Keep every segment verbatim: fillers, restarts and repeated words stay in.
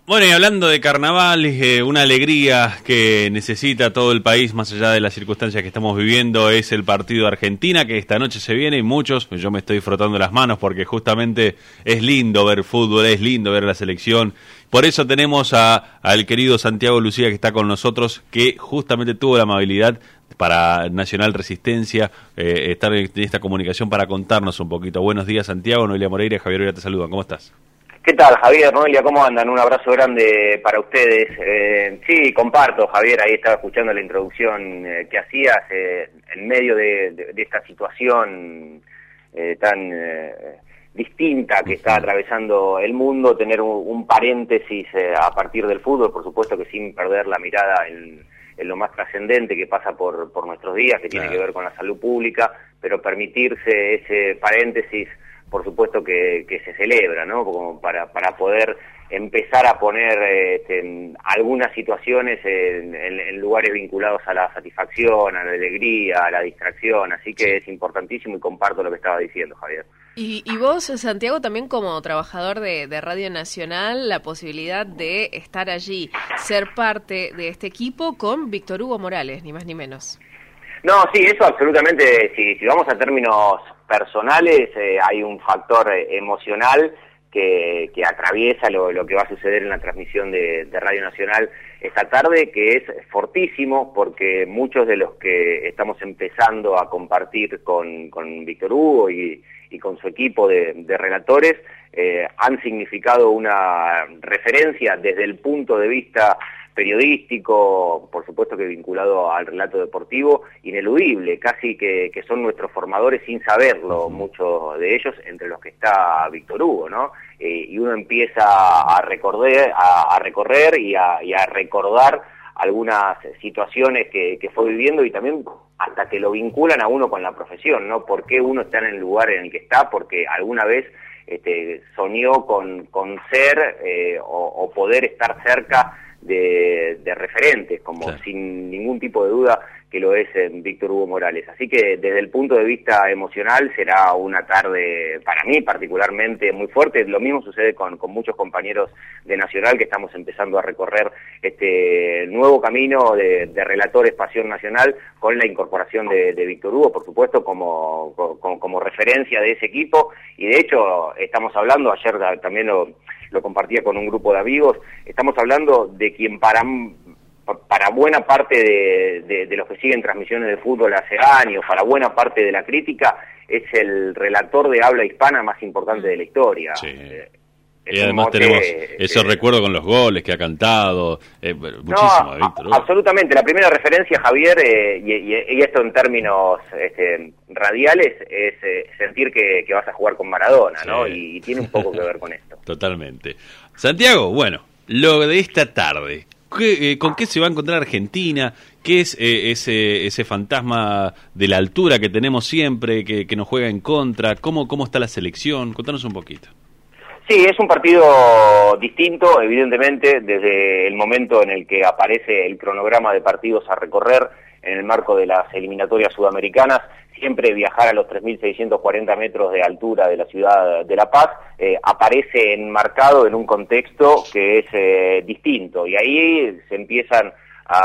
Bueno, y hablando de carnaval, eh, una alegría que necesita todo el país, más allá de las circunstancias que estamos viviendo, es el partido de Argentina, que esta noche se viene, y muchos, yo me estoy frotando las manos porque justamente es lindo ver fútbol, es lindo ver la selección. Por eso tenemos a al querido Santiago Lucía, que está con nosotros, que justamente tuvo la amabilidad para Nacional Resistencia, eh, estar en esta comunicación para contarnos un poquito. Buenos días, Santiago. Noelia Moreira y Javier Oira te saludan. ¿Cómo estás? ¿Qué tal, Javier, Noelia? ¿Cómo andan? Un abrazo grande para ustedes. Eh, sí, comparto, Javier, ahí estaba escuchando la introducción eh, que hacías, eh, en medio de, de, de esta situación eh, tan eh, distinta que está atravesando el mundo, tener un, un paréntesis eh, a partir del fútbol, por supuesto que sin perder la mirada en, en lo más trascendente que pasa por, por nuestros días, que tiene claro. que ver con la salud pública, pero permitirse ese paréntesis, por supuesto que, que se celebra, ¿no? Como para, para poder empezar a poner este, en algunas situaciones en, en, en lugares vinculados a la satisfacción, a la alegría, a la distracción, así que es importantísimo y comparto lo que estaba diciendo, Javier. Y, y vos, Santiago, también como trabajador de, de Radio Nacional, la posibilidad de estar allí, ser parte de este equipo con Víctor Hugo Morales, ni más ni menos. No, sí, eso absolutamente, si, si vamos a términos personales, eh, hay un factor eh, emocional que, que atraviesa lo, lo que va a suceder en la transmisión de, de Radio Nacional esta tarde, que es fortísimo, porque muchos de los que estamos empezando a compartir con, con Víctor Hugo y, y con su equipo de, de relatores, eh, han significado una referencia desde el punto de vista periodístico, por supuesto que vinculado al relato deportivo, ineludible, casi que, que son nuestros formadores sin saberlo, muchos de ellos, entre los que está Víctor Hugo, ¿no? Eh, y uno empieza a recorrer, a, a recorrer y a, y a recordar algunas situaciones que, que fue viviendo y también hasta que lo vinculan a uno con la profesión, ¿no? ¿Por qué uno está en el lugar en el que está? Porque alguna vez este, soñó con, con ser eh, o, o poder estar cerca De, de referentes, como claro. sin ningún tipo de duda que lo es en Víctor Hugo Morales. Así que desde el punto de vista emocional será una tarde, para mí particularmente, muy fuerte. Lo mismo sucede con, con muchos compañeros de Nacional que estamos empezando a recorrer este nuevo camino de, de relatores Pasión Nacional con la incorporación de, de Víctor Hugo, por supuesto, como, como, como referencia de ese equipo. Y de hecho, estamos hablando, ayer también lo lo compartía con un grupo de amigos, estamos hablando de quien para, para buena parte de, de, de los que siguen transmisiones de fútbol hace años, para buena parte de la crítica, es el relator de habla hispana más importante de la historia. Sí. Eh, y además mote, tenemos esos eh, recuerdos con los goles que ha cantado, eh, muchísimo, no, Víctor. Absolutamente, la primera referencia, Javier, eh, y, y, y esto en términos este, radiales, es eh, sentir que, que vas a jugar con Maradona, sí. ¿no? Y, y tiene un poco que ver con esto. Totalmente. Santiago, bueno, lo de esta tarde, ¿qué, eh, ¿con qué se va a encontrar Argentina? ¿Qué es eh, ese ese fantasma de la altura que tenemos siempre, que, que nos juega en contra? ¿Cómo, cómo está la selección? Contanos un poquito. Sí, es un partido distinto, evidentemente, desde el momento en el que aparece el cronograma de partidos a recorrer en el marco de las eliminatorias sudamericanas. Siempre viajar a los tres mil seiscientos cuarenta metros de altura de la ciudad de La Paz eh, aparece enmarcado en un contexto que es eh, distinto, y ahí se empiezan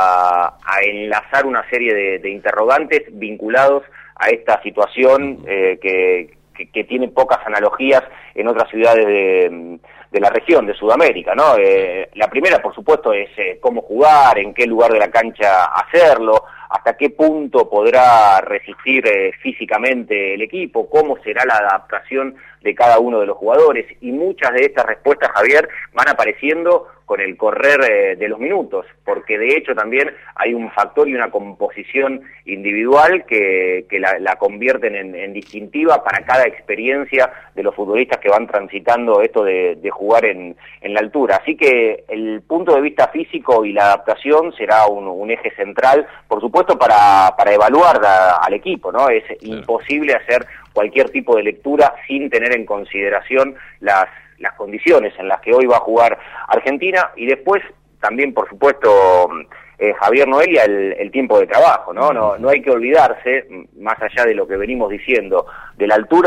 a, a enlazar una serie de, de interrogantes vinculados a esta situación eh, que Que, que tiene pocas analogías en otras ciudades de, de la región, de Sudamérica, ¿no? Eh, la primera, por supuesto, es eh, cómo jugar, en qué lugar de la cancha hacerlo, hasta qué punto podrá resistir eh, físicamente el equipo, cómo será la adaptación de cada uno de los jugadores, y muchas de estas respuestas, Javier, van apareciendo con el correr eh, de los minutos, porque de hecho también hay un factor y una composición individual que, que la, la convierten en, en distintiva para cada experiencia de los futbolistas que van transitando esto de, de jugar en, en la altura. Así que el punto de vista físico y la adaptación será un, un eje central, por supuesto, para, para evaluar a, al equipo, ¿no? Es claro. imposible hacer cualquier tipo de lectura sin tener en consideración las las condiciones en las que hoy va a jugar Argentina, y después también, por supuesto, eh, Javier, Noelia, el, el tiempo de trabajo, ¿no? No, no hay que olvidarse, más allá de lo que venimos diciendo, de la altura, que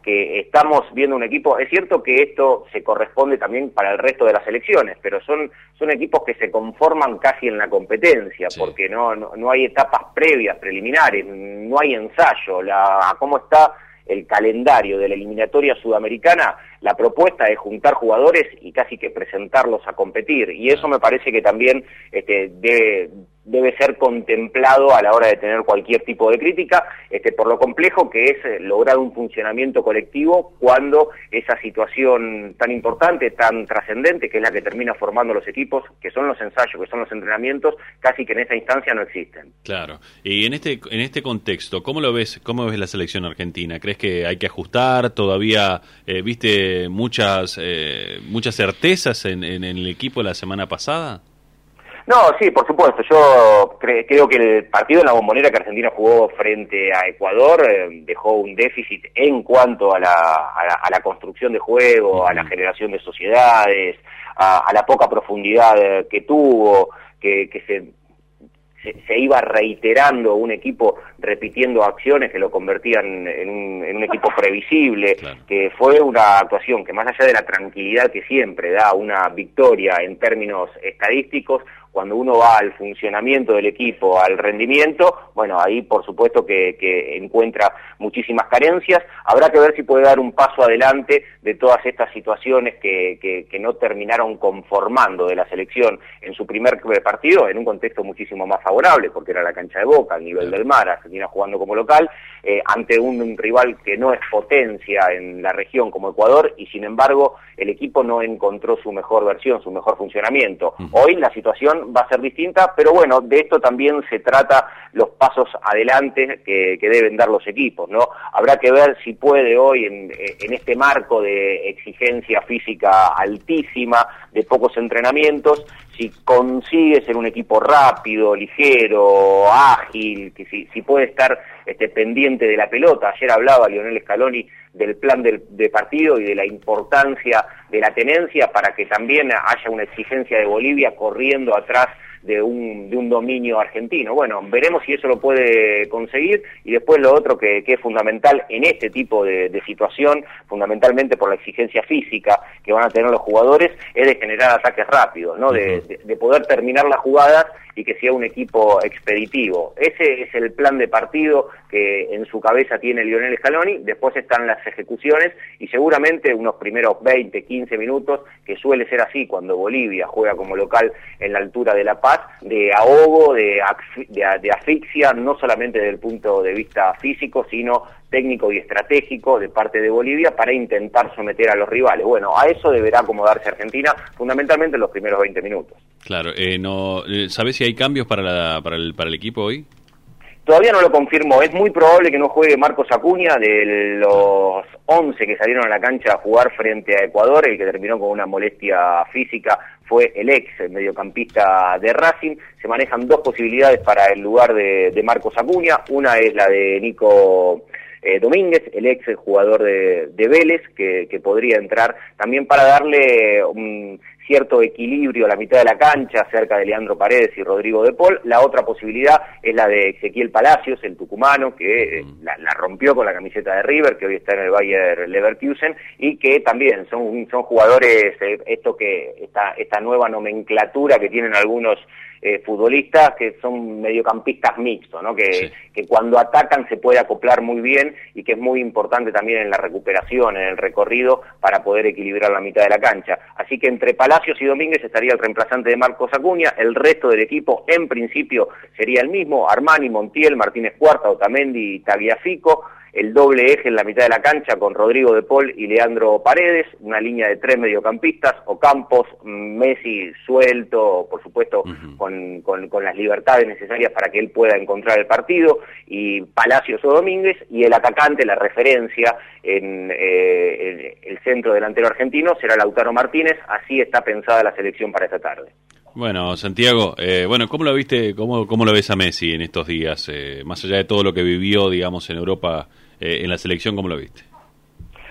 que estamos viendo un equipo, es cierto que esto se corresponde también para el resto de las selecciones, pero son, son equipos que se conforman casi en la competencia, sí. porque no, no, no hay etapas previas, preliminares, no hay ensayo, la, cómo está el calendario de la eliminatoria sudamericana, la propuesta es juntar jugadores y casi que presentarlos a competir, y eso me parece que también este, debe, debe ser contemplado a la hora de tener cualquier tipo de crítica, este, por lo complejo que es lograr un funcionamiento colectivo cuando esa situación tan importante, tan trascendente, que es la que termina formando los equipos, que son los ensayos, que son los entrenamientos, casi que en esa instancia no existen. Claro, y en este en este contexto, ¿cómo lo ves, cómo ves la selección argentina? ¿Crees que hay que ajustar? ¿Todavía eh, viste muchas eh, muchas certezas en, en, en el equipo la semana pasada? No, sí, por supuesto. Yo cre creo que el partido en la Bombonera que Argentina jugó frente a Ecuador eh, dejó un déficit en cuanto a la, a la, a la construcción de juego, a la generación de sociedades, a, a la poca profundidad que tuvo, que, que se... Se, se iba reiterando un equipo repitiendo acciones que lo convertían en un, en un equipo previsible, claro. que fue una actuación que más allá de la tranquilidad que siempre da una victoria en términos estadísticos, cuando uno va al funcionamiento del equipo, al rendimiento, bueno, ahí por supuesto que, que encuentra muchísimas carencias. Habrá que ver si puede dar un paso adelante de todas estas situaciones que, que, que no terminaron conformando de la selección en su primer partido, en un contexto muchísimo más favorable, porque era la cancha de Boca, al nivel del mar, Argentina jugando como local, eh, ante un, un rival que no es potencia en la región como Ecuador, y sin embargo el equipo no encontró su mejor versión, su mejor funcionamiento. Uh-huh. Hoy la situación va a ser distinta, pero bueno, de esto también se trata los pasos adelante que, que deben dar los equipos, ¿no? Habrá que ver si puede hoy, en, en este marco de exigencia física altísima, de pocos entrenamientos, si consigue ser un equipo rápido, ligero, ágil, que si, si puede estar este, pendiente de la pelota. Ayer hablaba Lionel Scaloni del plan del, de partido y de la importancia de la tenencia para que también haya una exigencia de Bolivia corriendo atrás de un, de un dominio argentino. Bueno, veremos si eso lo puede conseguir, y después lo otro que, que es fundamental en este tipo de, de situación, fundamentalmente por la exigencia física que van a tener los jugadores, es de generar ataques rápidos, ¿no? De, de, de poder terminar las jugadas y que sea un equipo expeditivo. Ese es el plan de partido que en su cabeza tiene Lionel Scaloni. Después están las ejecuciones y seguramente unos primeros veinte, quince minutos, que suele ser así cuando Bolivia juega como local en la altura de La Paz, de ahogo, de, de, de asfixia, no solamente desde el punto de vista físico, sino técnico y estratégico de parte de Bolivia para intentar someter a los rivales. Bueno, a eso deberá acomodarse Argentina, fundamentalmente en los primeros veinte minutos. Claro, eh, no, ¿sabés si hay cambios para, la, para, el, para el equipo hoy? Todavía no lo confirmo, es muy probable que no juegue Marcos Acuña. De los once que salieron a la cancha a jugar frente a Ecuador, el que terminó con una molestia física fue el ex mediocampista de Racing. Se manejan dos posibilidades para el lugar de, de Marcos Acuña, una es la de Nico eh, Domínguez, el ex jugador de, de Vélez, que, que podría entrar también para darle un cierto equilibrio a la mitad de la cancha cerca de Leandro Paredes y Rodrigo de Paul. La otra posibilidad es la de Ezequiel Palacios, el tucumano, que eh, la, la rompió con la camiseta de River, que hoy está en el Bayer Leverkusen, y que también son, son jugadores, eh, esto que esta, esta nueva nomenclatura que tienen algunos eh, futbolistas, que son mediocampistas mixtos, ¿no? Que, sí. que cuando atacan se puede acoplar muy bien y que es muy importante también en la recuperación, en el recorrido, para poder equilibrar la mitad de la cancha. Así que entre Palacios y Domínguez estaría el reemplazante de Marcos Acuña. El resto del equipo en principio sería el mismo: Armani, Montiel, Martínez Cuarta, Otamendi y Tagliafico. El doble eje en la mitad de la cancha con Rodrigo de Paul y Leandro Paredes, una línea de tres mediocampistas: Ocampos, Messi suelto, por supuesto, uh-huh. con, con, con las libertades necesarias para que él pueda encontrar el partido, y Palacios o Domínguez, y el atacante, la referencia en eh, el, el centro delantero argentino será Lautaro Martínez. Así está pensada la selección para esta tarde. Bueno, Santiago, eh, bueno, ¿cómo lo viste, cómo, cómo lo ves a Messi en estos días? Eh, más allá de todo lo que vivió, digamos, en Europa, eh, en la selección, ¿cómo lo viste?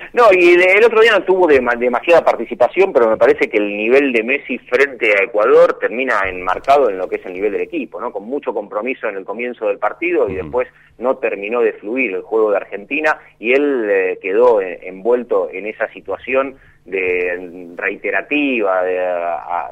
No, y el otro día no tuvo demasiada participación, pero me parece que el nivel de Messi frente a Ecuador termina enmarcado en lo que es el nivel del equipo, ¿no? Con mucho compromiso en el comienzo del partido y uh-huh. después no terminó de fluir el juego de Argentina y él eh, quedó en, envuelto en esa situación de reiterativa, de, a,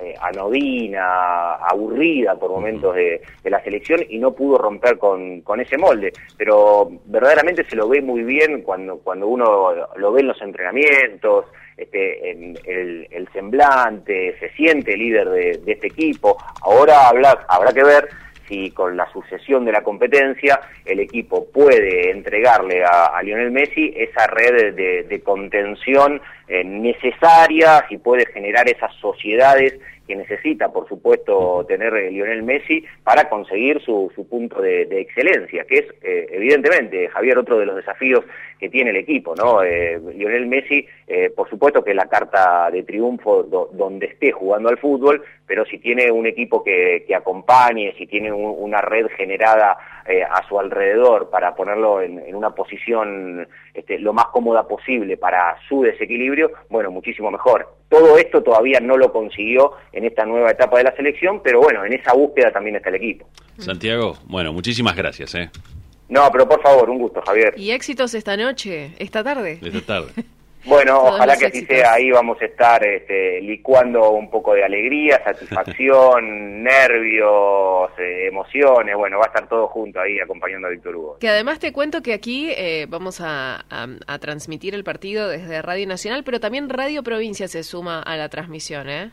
anodina, aburrida por momentos de, de la selección y no pudo romper con, con ese molde, pero verdaderamente se lo ve muy bien cuando, cuando uno lo ve en los entrenamientos, este, en el, el semblante, se siente líder de, de este equipo. Ahora habla, habrá que ver si con la sucesión de la competencia el equipo puede entregarle a, a Lionel Messi esa red de, de contención eh, necesaria, si puede generar esas sociedades que necesita, por supuesto, tener eh, Lionel Messi para conseguir su, su punto de, de excelencia, que es, eh, evidentemente, Javier, otro de los desafíos que tiene el equipo, ¿no? Eh, Lionel Messi, eh, por supuesto que es la carta de triunfo do, donde esté jugando al fútbol, pero si tiene un equipo que, que acompañe, si tiene un, una red generada eh, a su alrededor para ponerlo en, en una posición este, lo más cómoda posible para su desequilibrio, bueno, muchísimo mejor. Todo esto todavía no lo consiguió en esta nueva etapa de la selección, pero bueno, en esa búsqueda también está el equipo. Santiago, bueno, muchísimas gracias, ¿eh? No, pero por favor, un gusto, Javier. Y éxitos esta noche, esta tarde. Esta tarde. Bueno, ojalá que así sea, ahí vamos a estar este, licuando un poco de alegría, satisfacción, nervios, eh, emociones, bueno, va a estar todo junto ahí acompañando a Víctor Hugo. Que además te cuento que aquí eh, vamos a, a, a transmitir el partido desde Radio Nacional, pero también Radio Provincia se suma a la transmisión, ¿eh?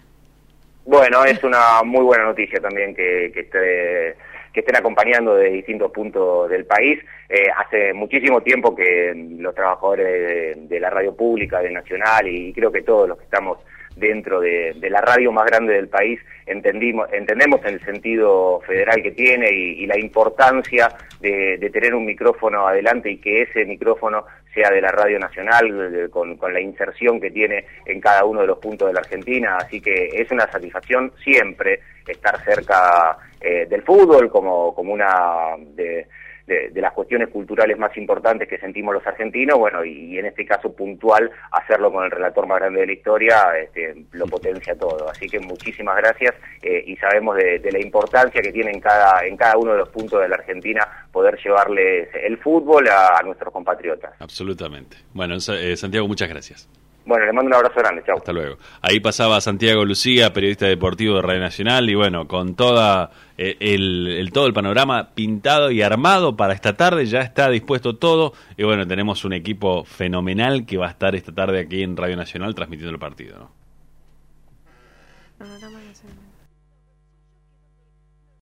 Bueno, es una muy buena noticia también que, que esté... que estén acompañando de distintos puntos del país. Eh, hace muchísimo tiempo que los trabajadores de, de la radio pública, de Nacional, y creo que todos los que estamos dentro de, de la radio más grande del país, entendimos, entendemos el sentido federal que tiene y, y la importancia de, de tener un micrófono adelante y que ese micrófono sea de la Radio Nacional, de, con, con la inserción que tiene en cada uno de los puntos de la Argentina, así que es una satisfacción siempre estar cerca eh, del fútbol como, como una de, de, de las cuestiones culturales más importantes que sentimos los argentinos, bueno, y, y en este caso puntual, hacerlo con el relator más grande de la historia, este, lo potencia todo, así que muchísimas gracias eh, y sabemos de, de la importancia que tiene en cada, en cada uno de los puntos de la Argentina poder llevarles el fútbol a, a nuestros compatriotas. Absolutamente. Bueno, eh, Santiago, muchas gracias. Bueno, le mando un abrazo grande, chao. Hasta luego. Ahí pasaba Santiago Lucía, periodista deportivo de Radio Nacional, y bueno, con toda eh, el, el todo el panorama pintado y armado para esta tarde, ya está dispuesto todo, y bueno, tenemos un equipo fenomenal que va a estar esta tarde aquí en Radio Nacional transmitiendo el partido, ¿no?